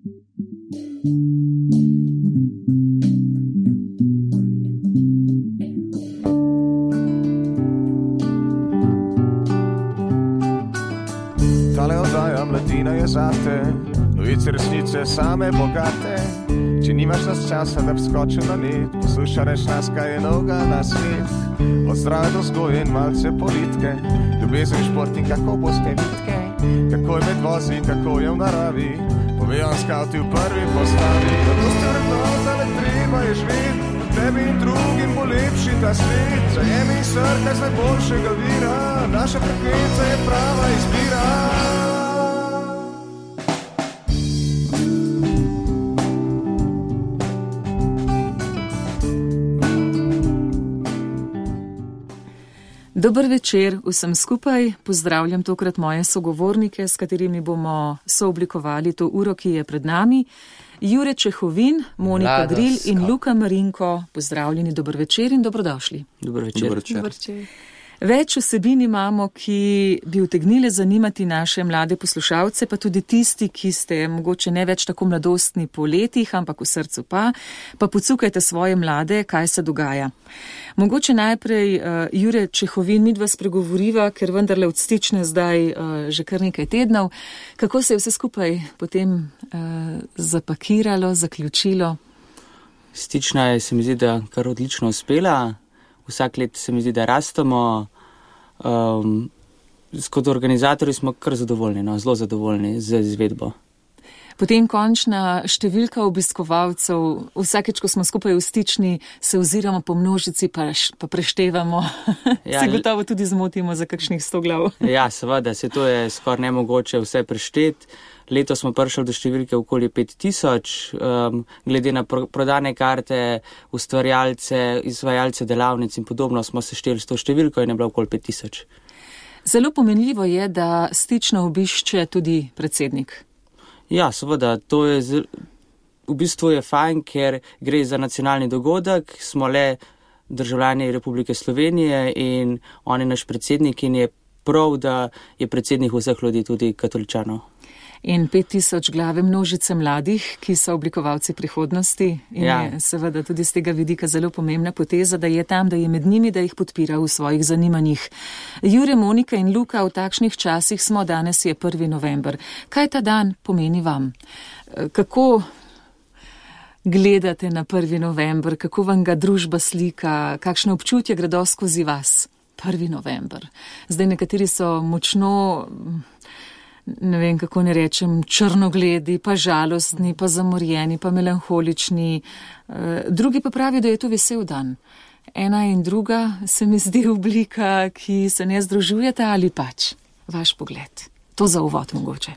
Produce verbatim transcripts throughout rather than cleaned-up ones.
Tale oddaja Mladina je zate, novice resnice same bogate. Če nimaš nas časa, da bi skočil na net, poslušaj nas, kaj je novega na svet. Od zdrave do vzgoje in malce politike, ljubezen, šport in kako boste vitke, kako je med vozi, kako je v naravi, povejo skavti v prvi postavi. Zato ste vrednota, le treba je živeti, tebi in drugim bo lepši ta svet. Zajemi srka z najboljšega vira, naša frekvenca je prava izbira. Dober večer vsem skupaj, pozdravljam tokrat moje sogovornike, s katerimi bomo sooblikovali to uro, ki je pred nami. Jure Čehovin, Monika Dril in Luka Marinko, pozdravljeni, dober večer in dobrodošli. Dober večer. Dober večer. Dober večer. Več vsebin imamo, ki bi utegnile zanimati naše mlade poslušalce, pa tudi tisti, ki ste mogoče ne več tako mladostni po letih, ampak v srcu pa, pa pocukajte svoje mlade, kaj se dogaja. Mogoče najprej, uh, Jure Čehovin, midva spregovoriva, ker vendarle odstične zdaj uh, že kar nekaj tednov. Kako se je vse skupaj potem uh, zapakiralo, zaključilo? Stična je, se mi zdi, da kar odlično uspela. Vsak let se mi zdi, da rastemo. Um, kot organizatorji smo kar zadovoljni, no, zelo zadovoljni z izvedbo. Potem končna številka obiskovalcev, vsakeč, ko smo skupaj v stični, se oziramo po množici, pa, pa preštevamo. Ja, se gotovo tudi zmotimo za kakšnih sto glav. Ja, seveda, se to je skoraj nemogoče vse prešteti. Leto smo prišli do številke okoli pet tisoč, um, glede na pro, prodane karte, ustvarjalce, izvajalce delavnic in podobno smo se šteli s to številko in je bilo okoli pet tisoč. Zelo pomenljivo je, da stično obišče tudi predsednik. Ja, seveda, to je z, v bistvu je fajn, ker gre za nacionalni dogodek, smo le državljani Republike Slovenije in on je naš predsednik in je prav, da je predsednik vseh ljudi tudi katoličanov. In pet tisoč glave množice mladih, ki so oblikovalci prihodnosti in ja. Je seveda tudi z tega vidika zelo pomembna poteza, da je tam, da je med njimi, da jih podpira v svojih zanimanjih. Jure, Monika in Luka, v takšnih časih smo, danes je prvi november. Kaj ta dan pomeni vam? Kako gledate na prvi november? Kako vam ga družba slika? Kakšne občutje gredo skozi vas? prvi november. Zdaj nekateri so močno, ne vem kako ne rečem, črnogledi, pa žalostni, pa zamorjeni, pa melanholični. Drugi pa pravijo, da je to vesel dan. Ena in druga se mi zdi oblika, ki se ne združujete, ali pač vaš pogled. To za uvod mogoče.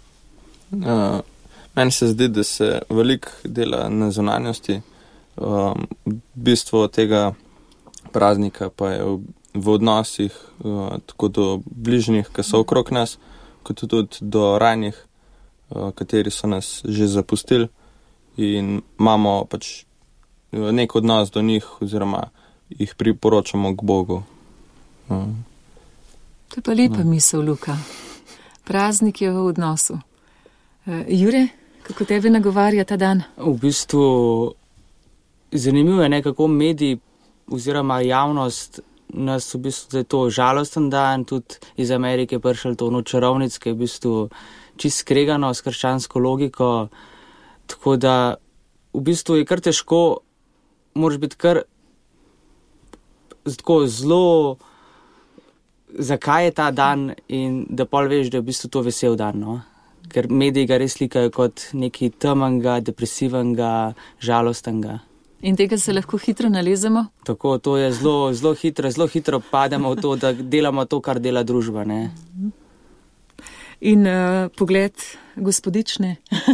Uh, meni se zdi, da se veliko dela na zunanjosti. Um, bistvo tega praznika pa je v, v odnosih uh, tako do bližnjih, ki so okrog nas, kot tudi do ranjih, uh, kateri so nas že zapustili in imamo pač nek odnos do njih oziroma jih priporočamo k Bogu. Uh. To je pa lepa no. misel, Luka. Praznik je v odnosu. Uh, Jure, kako tebe nagovarja ta dan? V bistvu zanimivo je nekako mediji oziroma javnost nas v bistvu, da je to žalosten dan, tudi iz Amerike prišel to nočarovnic, ki je v bistvu čist skregano s krščansko logiko, tako da v bistvu je kar težko, moraš biti kar tako zelo, zakaj je ta dan in da pol veš, da je v bistvu to vesel dan, no? Ker mediji ga res slikajo kot nekaj temnega, depresivnega, žalostenga. In tega se lahko hitro nalezemo? Tako, to je zelo, zelo hitro, zelo hitro pademo v to, da delamo to, kar dela družba, ne. In uh, pogled gospodične?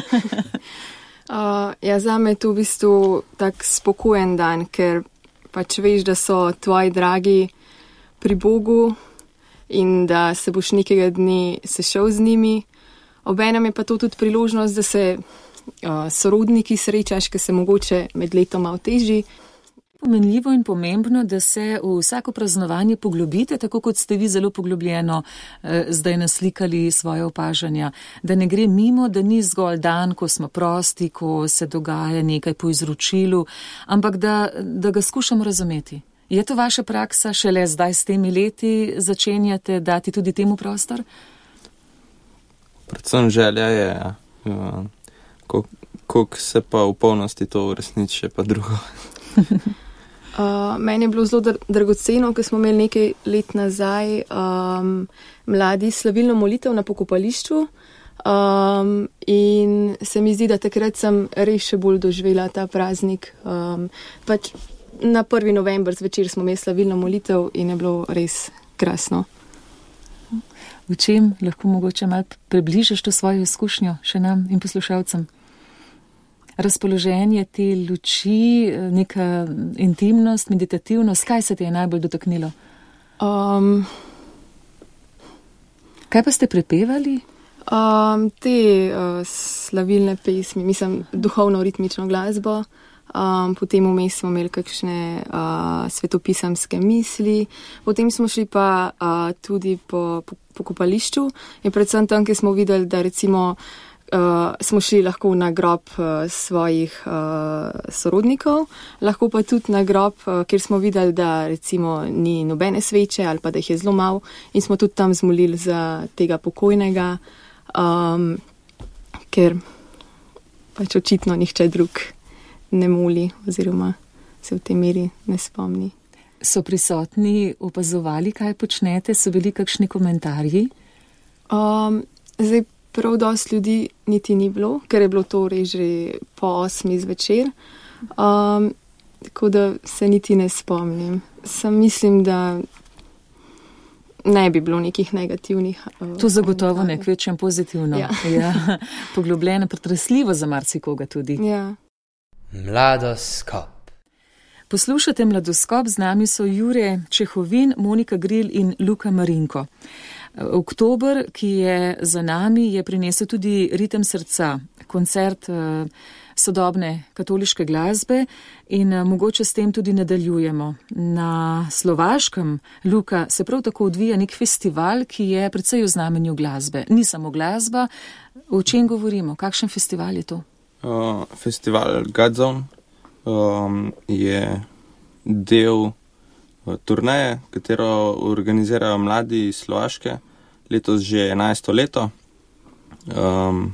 uh, ja, zame je to v bistvu tak spokojen dan, ker pač veš, da so tvoji dragi pri Bogu in da se boš nekega dne sešel z njimi. Obenem je pa to tudi priložnost, da se uh, sorodniki srečaš, ki se mogoče med letom malo teži. pomenljivo in pomembno, da se v vsako praznovanje poglobite, tako kot ste vi zelo poglobljeno eh, zdaj naslikali svoje opažanja. Da ne gre mimo, da ni zgolj dan, ko smo prosti, ko se dogaja nekaj po izročilu, ampak da, da ga skušamo razumeti. Je to vaša praksa, šele zdaj s temi leti začenjate dati tudi temu prostor? Predvsem želja je, uh, koliko se pa v polnosti to uresniči, pa drugo. uh, meni je bilo zelo dr- dragoceno, ker smo imeli nekaj let nazaj um, mladi slavilno molitev na pokopališču um, in se mi zdi, da takrat sem res še bolj doživela ta praznik. Um, pač na prvi november zvečer smo imeli slavilno molitev in je bilo res krasno. V čem lahko mogoče malo približaš to svojo izkušnjo še nam in poslušalcem? Razpoloženje te luči, neka intimnost, meditativnost, kaj se ti je najbolj dotaknilo? Um, kaj pa ste prepevali? Um, te uh, slavilne pesmi, mislim, duhovno-ritmično glasbo. Um, potem vmes smo imeli kakšne uh, svetopisamske misli, potem smo šli pa uh, tudi po, po, po kopališču in predvsem tam, kjer smo videli, da recimo uh, smo šli lahko na grob uh, svojih uh, sorodnikov, lahko pa tudi na grob, uh, kjer smo videli, da recimo ni nobene sveče ali pa da jih je zelo malo in smo tudi tam zmolili za tega pokojnega, um, ker pač očitno nihče drug ne moli oziroma se v tej meri ne spomni. So prisotni opazovali, kaj počnete? So bili kakšni komentarji? Um, zdaj prav dosti ljudi niti ni bilo, ker je bilo to res že po osmi zvečer, um, tako da se niti ne spomnim. Sam mislim, da ne bi bilo nekih negativnih. Uh, to zagotovo ne, kvečem pozitivno. Ja. Ja, poglobljeno, pretresljivo za marsikoga tudi. Ja. Mladoskop. Poslušate Mladoskop, z nami so Jure Čehovin, Monika Gril in Luka Marinko. Oktober, ki je za nami, je prinesel tudi Ritem srca, koncert uh, sodobne katoliške glasbe in uh, mogoče s tem tudi nadaljujemo. Na Slovaškem, Luka, se prav tako odvija nek festival, ki je precej v znamenju glasbe. Ni samo glasba, o čem govorimo, kakšen festival je to? Uh, festival Godzone um, je del uh, turneje, katero organizirajo mladi iz Slovaške, letos že enajsto leto. Um,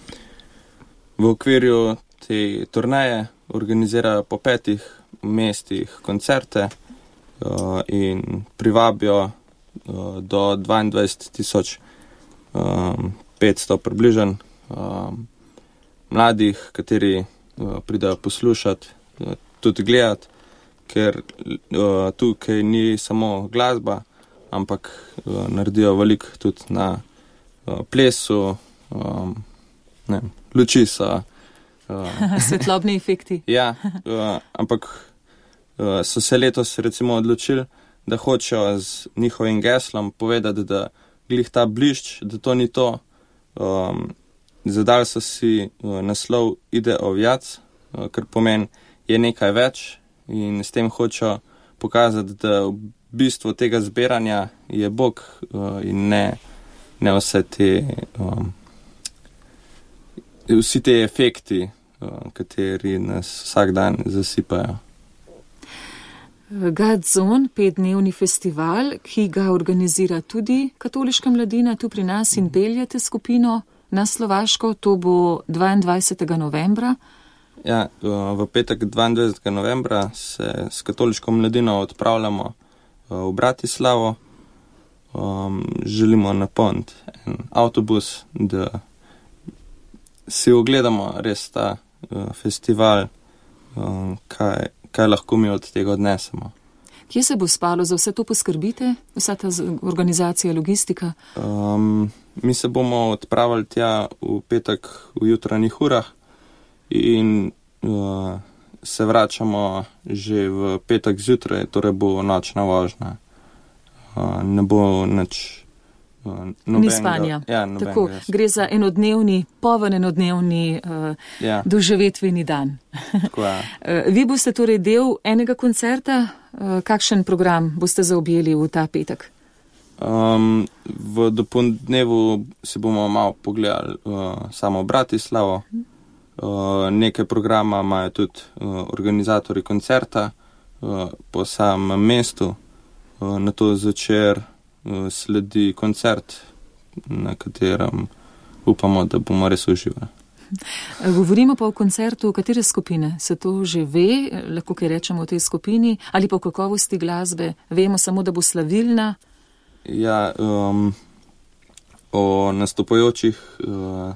v okviru te turneje organizirajo po petih mestih koncerte uh, in privabijo uh, do dvaindvajset tisoč petsto približen um, mladih, kateri uh, pridajo poslušati, uh, tudi gledati, ker uh, tukaj ni samo glasba, ampak uh, naredijo veliko tudi na uh, plesu, um, ne, luči so. Uh, Svetlobni efekti. Ja, uh, ampak uh, so se letos recimo odločili, da hočejo z njihovim geslom povedati, da glih ta blišč, da to ni to. Um, Zadali so si uh, naslov Ide o vjac, uh, kar pomeni je nekaj več in s tem hočejo pokazati, da v bistvu tega zbiranja je Bog uh, in ne, ne vse te, um, vsi te efekti, uh, kateri nas vsak dan zasipajo. Godzone, petdnevni festival, ki ga organizira tudi katoliška mladina tu pri nas in peljete skupino na Slovaško, to bo dvaindvajsetega novembra. Ja, v petek dvaindvajsetega novembra se s katoliško mladino odpravljamo v Bratislavo. Um, želimo napolniti en avtobus, da si ogledamo res ta uh, festival, um, kaj, kaj lahko mi od tega odnesemo. Kje se bo spalo, za vse to poskrbite, vsa ta organizacija, logistika? Um, mi se bomo odpravili tja v petek v jutranjih urah in uh, se vračamo že v petek zjutraj, torej bo nočna vožnja. Uh, ne bo nič uh, Ni spanja. Ja, Tako, gre za enodnevni, poven enodnevni uh, ja. doživetveni dan. Tako, ja. uh, vi boste torej del enega koncerta. Uh, kakšen program boste zaobjeli v ta petek? Um, v dopoldnevu si bomo malo pogledali uh, samo Bratislavo. Uh, nekaj programa imajo tudi uh, organizatori koncerta uh, po samem mestu. Uh, na to zvečer uh, sledi koncert, na katerem upamo, da bomo res uživali. Govorimo pa o koncertu, katere skupine? Se to že ve, lahko kaj rečemo o tej skupini, ali pa o kakovosti glasbe? Vemo samo, da bo slavilna? Ja, um, o nastopajočih uh,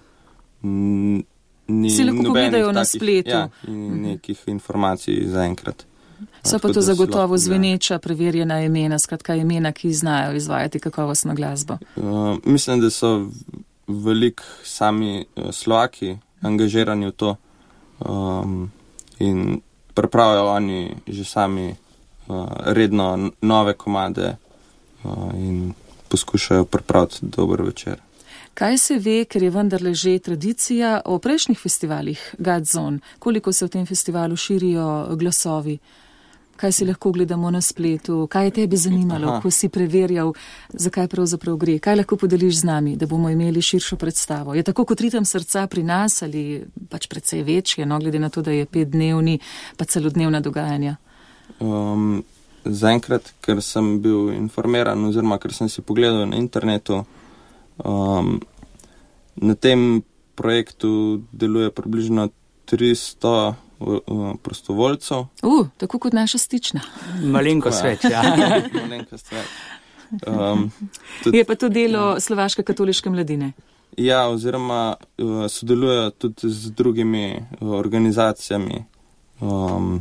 ni si lahko pogledajo na takih, spletu. Ja, in nekih informacij zaenkrat. So pa to zagotovo zveneča, preverjena imena, skratka imena, ki znajo izvajati kakovostno glasbo. Uh, mislim, da so veliko sami uh, Slovaki angažirani v to um, in pripravljajo oni že sami uh, redno nove komade uh, in poskušajo pripraviti dober večer. Kaj se ve, ker je vendarle že tradicija o prejšnjih festivalih Godzone? Koliko se v tem festivalu širijo glasovi? Kaj si lahko gledamo na spletu? Kaj je tebi zanimalo, Aha. ko si preverjal, zakaj pravzaprav gre? Kaj lahko podeliš z nami, da bomo imeli širšo predstavo? Je tako kot ritem srca pri nas ali pač precej večje, no, glede na to, da je petdnevni pa celodnevna dogajanja? Um, zaenkrat, ker sem bil informiran oziroma ker sem si pogledal na internetu, um, na tem projektu deluje približno tristo prostovoljcev. Uh, tako kot naša stična. Malenkost več, ja. Malenkost več. Um, tudi, je pa to delo Slovaške katoliške mladine? Ja, oziroma uh, sodelujejo tudi z drugimi uh, organizacijami. Um,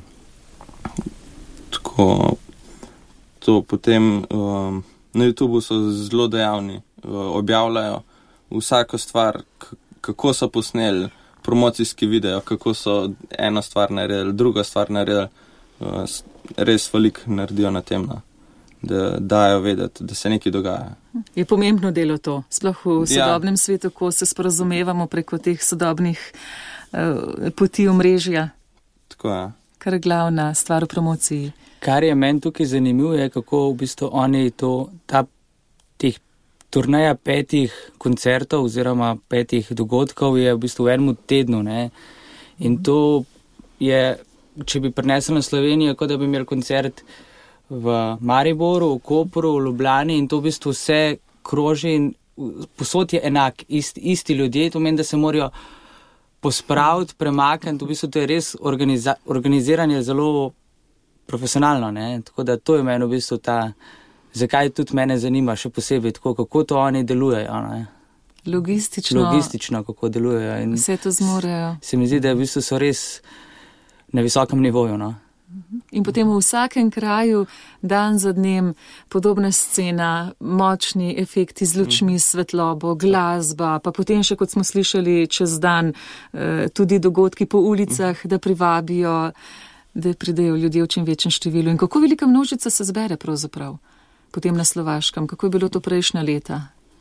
tako, to potem um, na YouTubu so zelo dejavni, uh, objavljajo vsako stvar, k- kako so posneli promocijski video, kako so eno stvar naredili, druga stvar naredili, uh, res veliko naredijo na tem, da dajo vedeti, da se nekaj dogaja. Je pomembno delo to, sploh v sodobnem ja. svetu, ko se sporazumevamo preko teh sodobnih uh, poti omrežja. Tako je. Kar je glavna stvar v promociji. Kar je meni tukaj zanimivo, je kako v bistvu oni to, ta, teh turneja petih koncertov oziroma petih dogodkov je v bistvu v enem tednu, ne. In to je, če bi prinesel na Slovenijo, kot da bi imeli koncert v Mariboru, v Kopru, v Ljubljani in to v bistvu vse kroži in posod je enak, ist, isti ljudje, to meni, da se morajo pospraviti, premakniti, v bistvu to je res organiza, organiziranje zelo profesionalno, ne. Tako da to je meni v bistvu ta, zakaj tudi mene zanima še posebej, tako, kako to oni delujejo. Ne? Logistično. Logistično, kako delujejo. In vse to zmorejo. Se mi zdi, da v bistvu so res na visokem nivoju. No? In potem v vsakem kraju, dan za dnem, podobna scena, močni efekti z lučmi, svetlobo, glasba, pa potem še, kot smo slišali čez dan, tudi dogodki po ulicah, da privabijo, da pridejo ljudje v čim večjem številu. In kako velika množica se zbere pravzaprav? Potem na Slovaškem. Kako je bilo to prejšnja leta?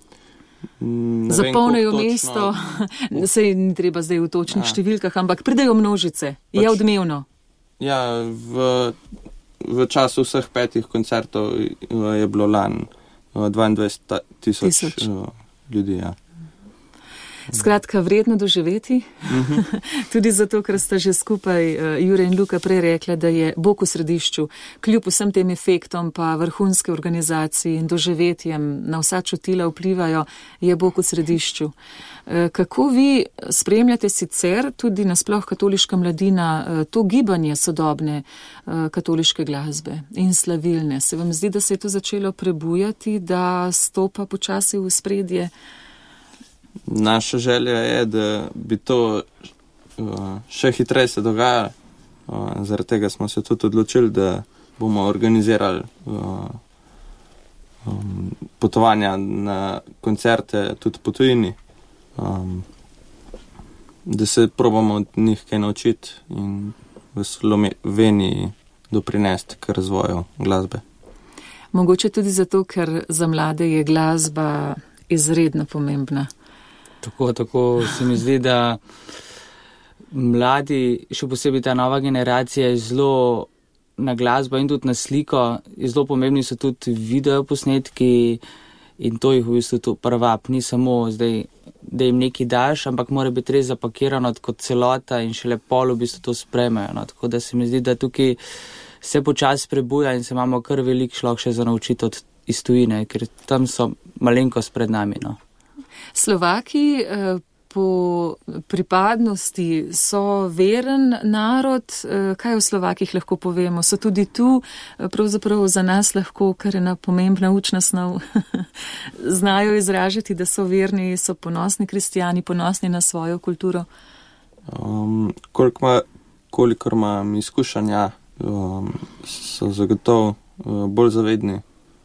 Zapolnejo mesto, sej ni treba zdaj v točnih ja. številkah, ampak pridejo množice. Pač, je odmevno. Ja, v, v času vseh petih koncertov je bilo lani dvaindvajset tisoč ljudi. Ja. Skratka, vredno doživeti. Uh-huh. Tudi zato, ker sta že skupaj uh, Jure in Luka prej rekla, da je Bog v središču. Kljub vsem tem efektom pa vrhunske organizacije in doživetjem na vsa čutila vplivajo, je Bog v središču. Uh, kako vi spremljate sicer tudi nasploh katoliška mladina uh, to gibanje sodobne uh, katoliške glasbe in slavilne? Se vam zdi, da se je to začelo prebujati, da stopa počasi v spredje? Naša želja je, da bi to uh, še hitreje se dogajalo. Uh, zaradi tega smo se tudi odločili, da bomo organizirali uh, um, potovanja na koncerte tudi po tujini, um, da se probamo od njih kaj naučiti in v Sloveniji doprinesti k razvoju glasbe. Mogoče tudi zato, ker za mlade je glasba izredno pomembna. Tako, tako se mi zdi, da mladi, še posebej ta nova generacija, je zelo na glasbo in tudi na sliko, zelo pomembni so tudi videoposnetki in to jih v bistvu to prvap, ni samo zdaj, da jim nekaj daš, ampak mora biti res zapakirano kot celota in šele pol v bistvu to sprejmejo. No. Tako da se mi zdi, da tukaj se počasi prebuja in se imamo kar velik šlok še za naučiti od iz tujine, ker tam so malenkost pred nami. No. Slovaki eh, po pripadnosti so veren narod. Eh, kaj o Slovakih lahko povemo? So tudi tu eh, pravzaprav za nas lahko kar ena pomembna učna snov. Znajo izražati, da so verni, so ponosni kristijani, ponosni na svojo kulturo. Um, koliko kolikor imam izkušanja, um, so zagotovo uh, bolj zavedni.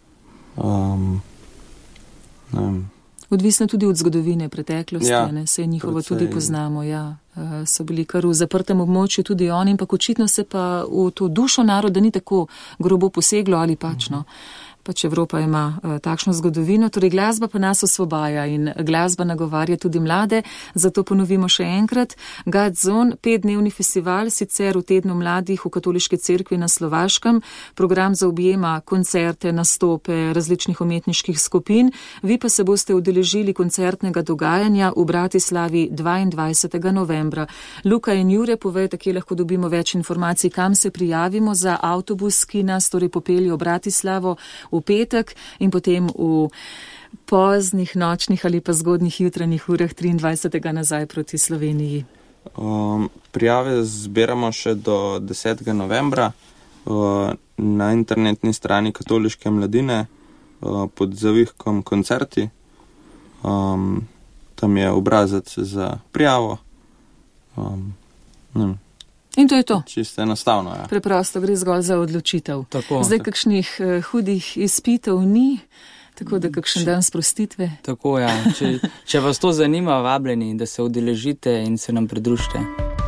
Um, ne vem. Odvisno tudi od zgodovine preteklosti, ja, ne, se njihovo precej, tudi poznamo, ja. So bili kar v zaprtem območju tudi oni, ampak očitno se pa v to dušo naroda ni tako grobo poseglo ali pač, no. Pač Evropa ima uh, takšno zgodovino, torej glasba pa nas osvobaja in glasba nagovarja tudi mlade, zato ponovimo še enkrat. Godzone, petdnevni festival, sicer v tednu mladih v Katoliški cerkvi na Slovaškem, program zaobjema koncerte, nastope različnih umetniških skupin, vi pa se boste udeležili koncertnega dogajanja v Bratislavi dvaindvajsetega novembra. Luka in Jure, povejte, kje lahko dobimo več informacij, kam se prijavimo za avtobus, ki nas torej popelje v Bratislavo v petek in potem v poznih nočnih ali pa zgodnih jutranjih urah triindvajsetega nazaj proti Sloveniji. Um, prijave zbiramo še do desetega novembra uh, na internetni strani Katoliške mladine uh, pod zavihkom koncerti. Um, tam je obrazec za prijavo. Um, ne vem. In to je to. Čisto enostavno, ja. Preprosto gre zgolj za odločitev. Tako. Zdaj kakšnih uh, hudih izpitev ni, tako da kakšen dan sprostitve. Tako, ja. Če, če vas to zanima, vabljeni, da se udeležite in se nam pridružite.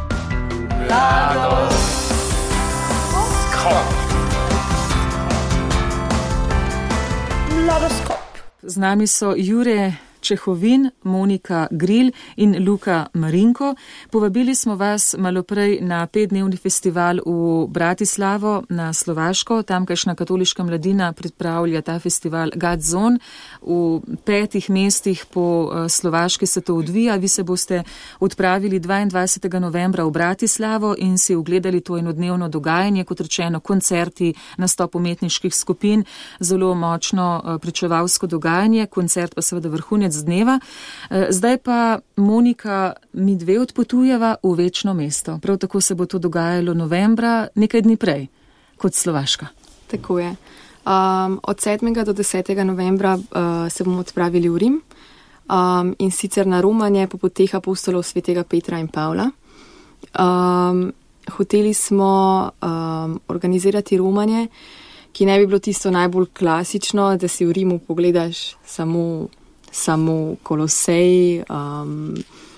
Z nami so Jure Čehovin, Monika Gril in Luka Marinko. Povabili smo vas malo prej na petdnevni festival v Bratislavo na Slovaško. Tamkajšnja katoliška mladina pripravlja ta festival Godzone. V petih mestih po Slovaški se to odvija. Vi se boste odpravili dvaindvajsetega novembra v Bratislavo in si ogledali to enodnevno dogajanje, kot rečeno, koncerti, nastop umetniških skupin, zelo močno pričevalsko dogajanje, koncert pa seveda vrhunec dneva. Zdaj pa, Monika, mi dve odpotujeva v večno mesto. Prav tako se bo to dogajalo novembra, nekaj dni prej, kot Slovaška. Tako je. Um, od sedmega do desetega novembra uh, se bomo odpravili v Rim um, in sicer na romanje po poteh apostolov svetega Petra in Pavla. Um, hoteli smo um, organizirati romanje, ki ne bi bilo tisto najbolj klasično, da si v Rimu pogledaš samo samo Kolosej um,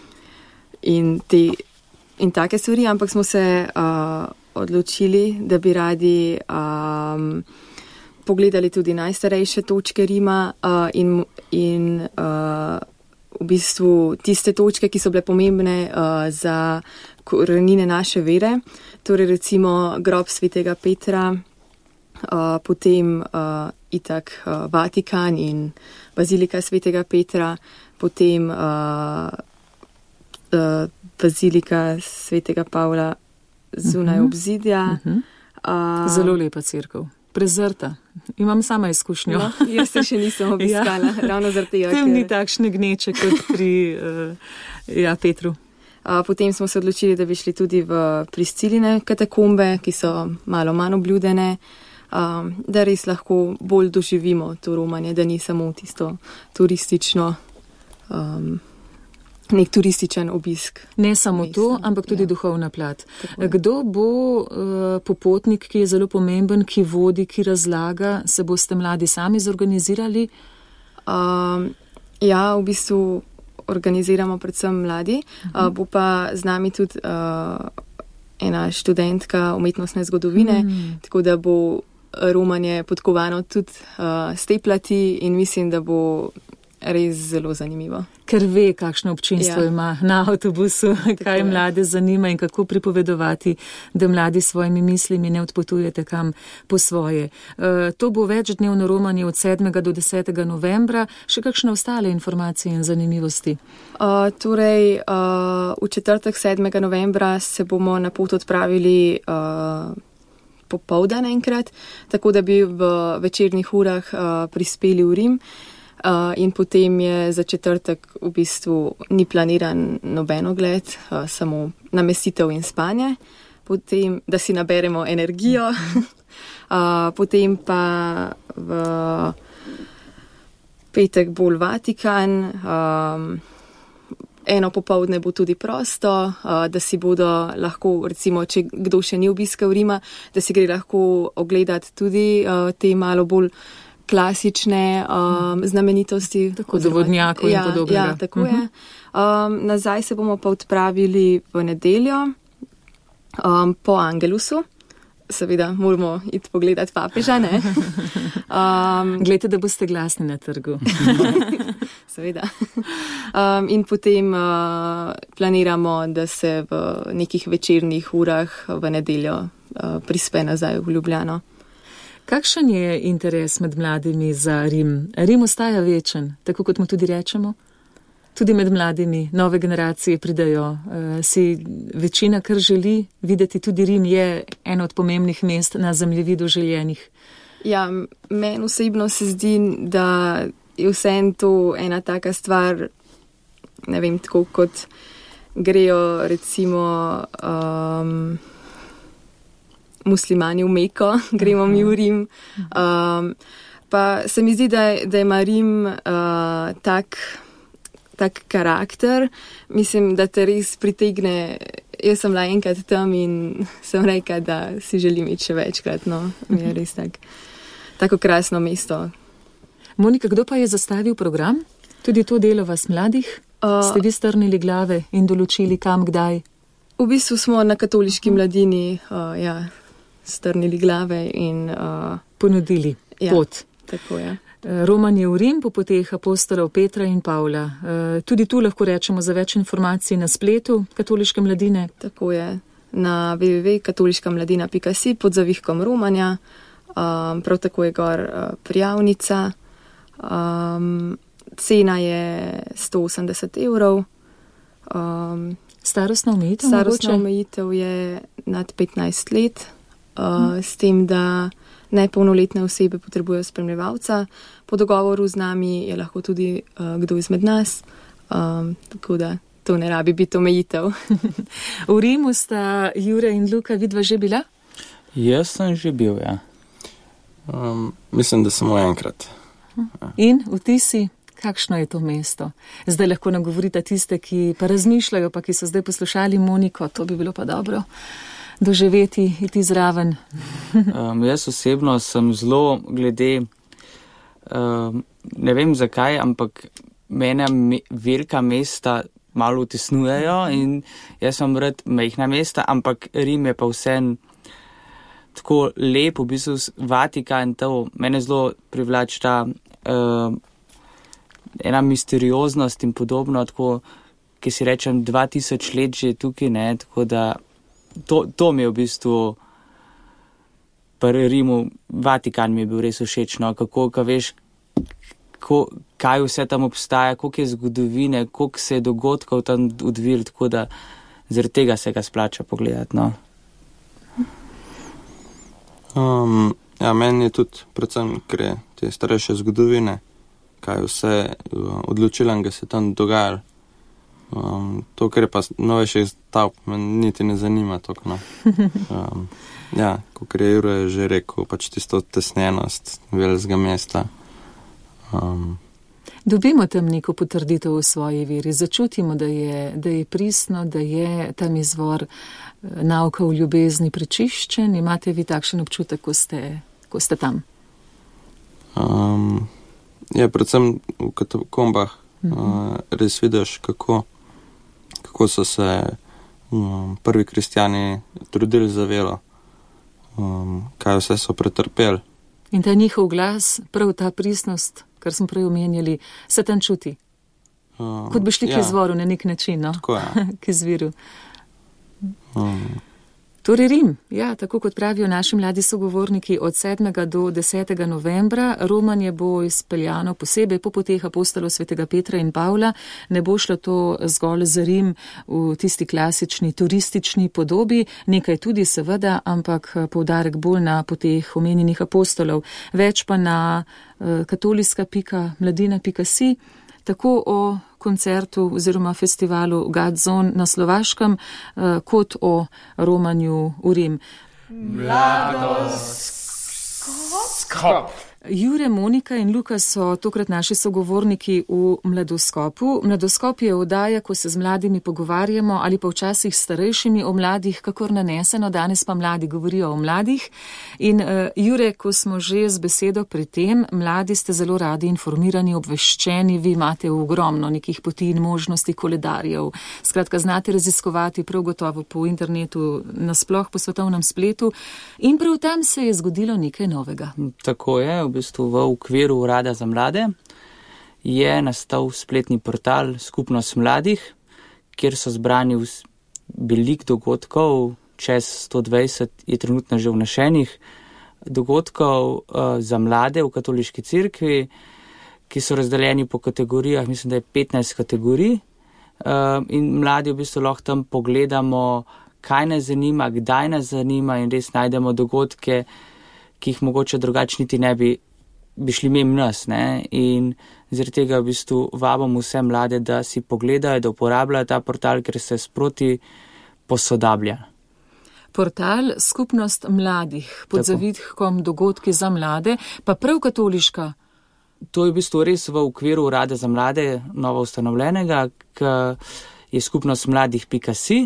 in, te, in take stvari, ampak smo se uh, odločili, da bi radi um, pogledali tudi najstarejše točke Rima uh, in, in uh, v bistvu tiste točke, ki so bile pomembne uh, za korenine naše vere, torej recimo grob svetega Petra, uh, potem uh, itak uh, Vatikan in Bazilika svetega Petra, potem uh, uh, Bazilika svetega Pavla zunaj uh-huh. obzidja. Uh-huh. Uh, Zelo lepa cerkev. Prezrta. Imam sama izkušnjo. No, jaz se še nisem obiskala, ja. Ravno zaradi tega. Tem ni takšne gneče kot pri uh, ja, Petru. Uh, potem smo se odločili, da bi šli tudi v Prisciline katakombe, ki so malo manj obljudene. Um, da res lahko bolj doživimo to romanje, da ni samo tisto turistično, um, nek turističen obisk. Ne samo mesta. To, ampak tudi ja. Duhovna plat. Kdo bo uh, popotnik, ki je zelo pomemben, ki vodi, ki razlaga, se boste mladi sami zorganizirali? Um, ja, v bistvu organiziramo predvsem mladi. Uh-huh. Uh, bo pa z nami tudi uh, ena študentka umetnostne zgodovine, uh-huh. tako da bo romanje podkovano tudi uh, s te plati in mislim, da bo res zelo zanimivo. Ker ve, kakšno občinstvo Ja. ima na avtobusu, kaj je. mlade zanima in kako pripovedovati, da mladi s svojimi mislimi ne odpotujete kam po svoje. E, to bo večdnevno romanje od sedmega do desetega novembra. Še kakšne ostale informacije in zanimivosti? Uh, torej, uh, v četrtek sedmega novembra se bomo na pot odpravili uh, popoldan enkrat, tako da bi v večernih urah uh, prispeli v Rim. Uh, in potem je za četrtek v bistvu ni planiran noben ogled, uh, samo namestitev in spanje, potem, da si naberemo energijo, uh, potem pa v petek bolj Vatikan, um, eno popovdne bo tudi prosto, uh, da si bodo lahko, recimo, če kdo še ni obiskal Rima, da si gre lahko ogledati tudi uh, te malo bolj klasične um, znamenitosti. Tako do vodnjakov in ja, podobnega. Ja, tako uh-huh. je. Um, nazaj se bomo pa odpravili v nedeljo um, po Angelusu. Seveda moramo iti pogledati papeža, ne? Um, Glejte, da boste glasni na trgu. Seveda. Um, in potem uh, planiramo, da se v nekih večernih urah v nedeljo uh, prispe nazaj v Ljubljano. Kakšen je interes med mladimi za Rim? Rim ostaja večen, tako kot mu tudi rečemo. Tudi med mladimi, nove generacije pridajo. Uh, si večina, kar želi videti, tudi Rim je eno od pomembnih mest na zemljevidu željenih. Ja, meni osebno se zdi, da je vseeno to ena taka stvar, ne vem, tako kot grejo recimo um, muslimani v Meko, gremo mi v Rim. Um, pa se mi zdi, da, da ima Rim uh, tak, tak karakter, mislim, da te res pritegne. Jaz sem bila enkrat tam in sem rekla, da si želim iti še večkrat, no, mi je res tak, tako krasno mesto. Monika, kdo pa je zastavil program? Tudi to delo vas mladih? Uh, Ste vi strnili glave in določili kam, kdaj? V bistvu smo na katoliški mladini uh, ja, strnili glave in uh, Ponudili ja, pot. Tako je. Romanje v Rim po poteh apostolov Petra in Pavla. Tudi tu lahko rečemo za več informacij na spletu katoliške mladine. Tako je. Na w w w pika katoliška mladina pika si pod zavihkom romanja. Um, prav tako je gor uh, prijavnica. Um, cena je sto osemdeset evrov. Um, Starostna omejitev? starostna mogoče? omejitev je nad petnajst let, uh, hmm. s tem, da nepolnoletne osebe potrebujejo spremljevalca. Po dogovoru z nami je lahko tudi uh, kdo izmed nas, um, tako da to ne rabi biti omejitev. V Rimu sta Jure in Luka vidva že bila? Jaz sem že bil, ja. Um, mislim, da samo enkrat. In vtisi, kakšno je to mesto? Zdaj lahko nagovorite tiste, ki pa razmišljajo, pa ki so zdaj poslušali Moniko, to bi bilo pa dobro doživeti, iti zraven. um, jaz osebno sem zelo glede, um, ne vem zakaj, ampak mene me, velika mesta malo utesnujejo in jaz sem rad majhna mesta, ampak Rim je pa vsem tako lep, v bistvu Vatikan, to mene zelo privlači ta uh, ena misterioznost in podobno, tako, ki si rečem, dva tisoč let že tukaj, ne, tako da to, to mi je v bistvu pri Rimu, Vatikan mi je bil res všeč, no, kako, ka veš, ko, kaj vse tam obstaja, koliko je zgodovine, koliko se je dogodkov tam odvil, tako da zaradi tega se ga splača pogledati, no. Um, ja, meni je tudi predvsem gre te starejše zgodovine, kaj vse uh, odločilenega se tam dogaja. Um, to, kar je pa novejših stavb, me niti ne zanima toliko, no. Um, ja, kot je Jure že rekel, pač tisto tesnjenost velikega mesta. Um, Dobimo tam neko potrditev v svoji veri, začutimo, da je, da je pristno, da je tam izvor nauka v ljubezni prečiščen. Imate vi takšen občutek, ko ste, ko ste tam? Um, je predvsem v katakombah uh, res vidiš, kako, kako so se um, prvi kristjani trudili za vero, um, kaj vse so pretrpeli. In ta njihov glas, prav ta pristnost, kar smo prej omenjali, se tam čuti. Um, Kot bi šli ja. k izvoru na nek način, no? Tako je. K izviru. Um, Torej Rim, ja, tako kot pravijo naši mladi sogovorniki, od sedmega do desetega novembra romanje bo izpeljano posebej po poteh apostolov svetega Petra in Pavla. Ne bo šlo to zgolj za Rim v tisti klasični turistični podobi, nekaj tudi seveda, ampak poudarek bolj na poteh omenjenih apostolov, več pa na uh, katoliška pika mladina pika si, tako o koncertu oziroma festivalu Godzone na Slovaškem, eh, kot o romanju v Rim. Mladoskop. Jure, Monika in Luka so tokrat naši sogovorniki v Mladoskopu. Mladoskop je oddaja, ko se z mladimi pogovarjamo ali pa včasih starejšimi o mladih, kakor naneseno, danes pa mladi govorijo o mladih. In uh, Jure, ko smo že z besedo pri tem, mladi ste zelo radi informirani, obveščeni, vi imate ogromno nekih poti in možnosti koledarjev. Skratka, znate raziskovati prav gotovo po internetu, nasploh po svetovnem spletu in prav tam se je zgodilo nekaj novega. Tako je. V bistvu v okviru Urada za mlade je nastal spletni portal Skupnost mladih, kjer so zbrani veliko dogodkov, čez sto dvajset je trenutno že vnešenih dogodkov uh, za mlade v katoliški cerkvi, ki so razdeljeni po kategorijah, mislim, da je petnajst kategorij uh, in mladi v bistvu lahko tam pogledamo, kaj nas zanima, kdaj nas zanima in res najdemo dogodke, ki jih mogoče drugače niti ne bi, bi šli mimo nas. Ne? In zaradi tega v bistvu vabim vse mlade, da si pogledajo, da uporabljajo ta portal, ker se sproti posodablja. Portal Skupnost mladih pod zavitkom dogodki za mlade, pa prav katoliška. To je v bistvu res v okviru Urada za mlade, novo ustanovljenega, ki je skupnost mladih pika si.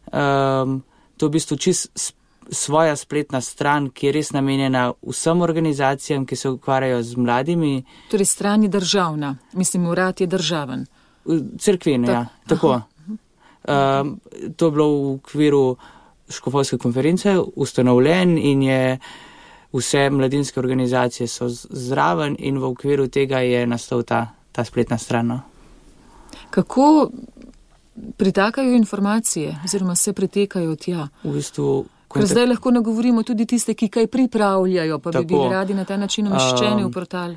Um, to je v bistvu čist svoja spletna stran, ki je res namenjena vsem organizacijam, ki se ukvarjajo z mladimi. Torej stran je državna, mislim, urad je državen. Cerkveni, ja, tako. Um, to je bilo v okviru škofovske konference ustanovljen in je vse mladinske organizacije so zraven in v okviru tega je nastal ta, ta spletna stran. No. Kako pritakajo informacije oziroma se pritekajo tja? V bistvu Ker zdaj lahko nagovorimo tudi tiste, ki kaj pripravljajo, pa tako, bi bili radi na ta način umeščeni um, v portal.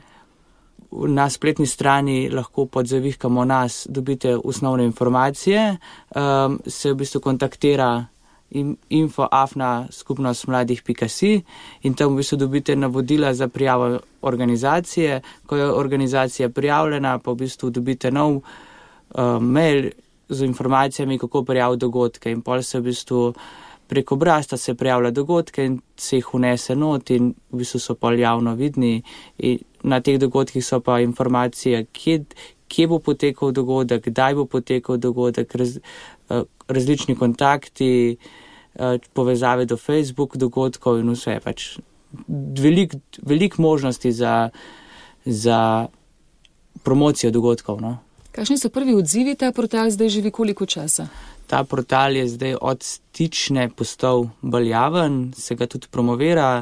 Na spletni strani lahko pod zavihkamo nas, dobite osnovne informacije, um, se v bistvu kontaktira info afna skupnost mladih pika si in tam v bistvu dobite navodila za prijavo organizacije. Ko je organizacija prijavljena, pa v bistvu dobite nov uh, mail z informacijami, kako prijaviti dogodke in pol se v bistvu prek obrazca se prijavlja dogodke in se jih unese not in v bistvu so pol javno vidni. In na teh dogodkih so pa informacije, kje, kje bo potekal dogodek, kdaj bo potekal dogodek, raz, različni kontakti, povezave do Facebook dogodkov in vse. Pač veliko velik možnosti za, za promocijo dogodkov. No? Kakšni so prvi odzivi, ta portal zdaj živi koliko časa? Ta portal je zdaj od stične postal bolj javen, se ga tudi promovira.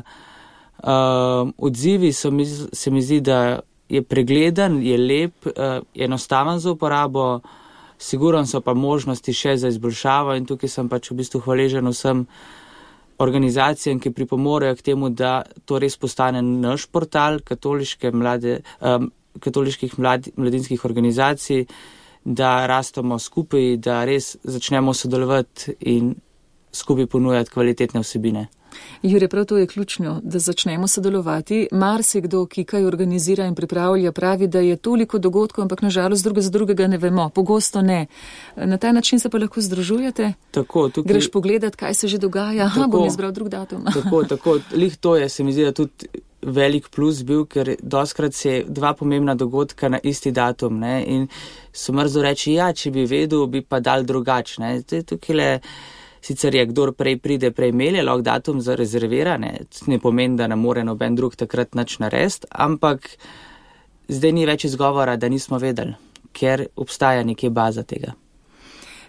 Uh, odzivi so mi, se mi zdi, da je pregleden, je lep, uh, enostaven za uporabo, siguran so pa možnosti še za izboljšavo in tukaj sem pač v bistvu hvaležen vsem organizacijam, ki pripomorejo k temu, da to res postane naš portal katoliške mlade, um, katoliških mlad, mladinskih organizacij, da rastemo skupaj, da res začnemo sodelovati in skupaj ponujati kvalitetne vsebine. Jure, prav to je ključno, da začnemo sodelovati. Marsikdo, ki kaj organizira in pripravlja, pravi, da je toliko dogodkov, ampak nažalost druga za drugega ne vemo. Pogosto ne. Na ta način se pa lahko združujete? Tako, tukaj... Greš pogledat, kaj se že dogaja? Aha, bom izbral drug datum. Tako, tako. Lih to je, se mi zdi, da tudi velik plus bil, ker doskrat se dva pomembna dogodka na isti datum, ne, in so mrzo reči, ja, če bi vedel, bi pa dal drugač, ne. Tukaj le, sicer je, kdor prej pride, prej melje, lahko datum zarezervira, ne, ne pomeni, da ne more noben drug takrat nič narediti, ampak zdaj ni več izgovora, da nismo vedeli, ker obstaja nekje baza tega.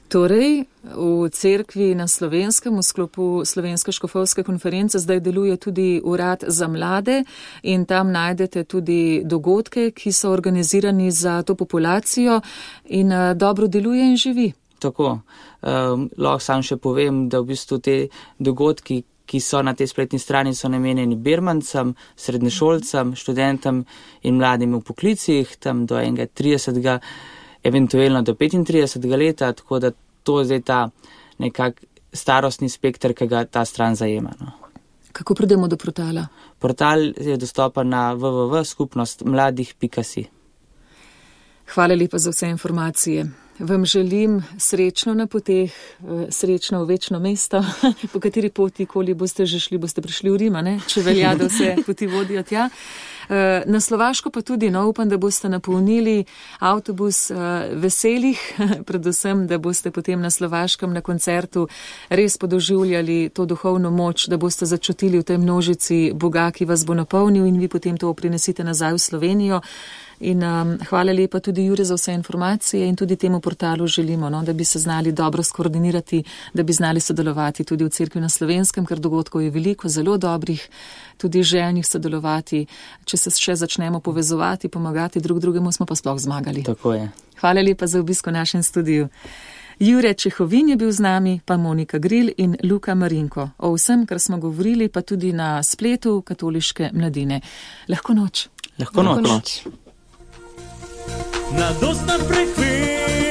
Torej, v cerkvi na Slovenskem, v sklopu Slovenske škofovske konference, zdaj deluje tudi urad za mlade in tam najdete tudi dogodke, ki so organizirani za to populacijo in uh, dobro deluje in živi. Tako, um, lahko sam še povem, da v bistvu te dogodki, ki so na tej spletni strani, so namenjeni birmancem, srednješolcem, študentom in mladim v poklicih, tam do enega tridesetega, eventualno do petintridesetega leta, tako da to je zdaj ta nekak starostni spektr, ki ga ta stran zajema. No. Kako pridemo do portala? Portal je dostopen na w w w pika skupnost mladih pika si. Hvala lepa za vse informacije. Vam želim srečno na poteh, srečno v večno mesto, po kateri poti, koli boste že šli, boste prišli v Rima, ne? Če velja, da vse poti vodijo tja. Na Slovaško pa tudi, no, upam, da boste napolnili avtobus veselih, predvsem, da boste potem na Slovaškem na koncertu res podoživljali to duhovno moč, da boste začutili v tej množici Boga, ki vas bo napolnil in vi potem to prinesite nazaj v Slovenijo. In um, hvala lepa tudi Jure za vse informacije in tudi temu portalu želimo, no, da bi se znali dobro skoordinirati, da bi znali sodelovati tudi v cerkvi na Slovenskem, ker dogodkov je veliko, zelo dobrih, tudi željnih sodelovati. Če se še začnemo povezovati, pomagati drug drugemu, smo pa sploh zmagali. Tako je. Hvala lepa za obisk v našem studiu. Jure Čehovin je bil z nami, pa Monika Gril in Luka Marinko. O vsem, kar smo govorili, pa tudi na spletu Katoliške mladine. Lahko noč. Lahko noč. Lahko noč. Na dosta frekvenci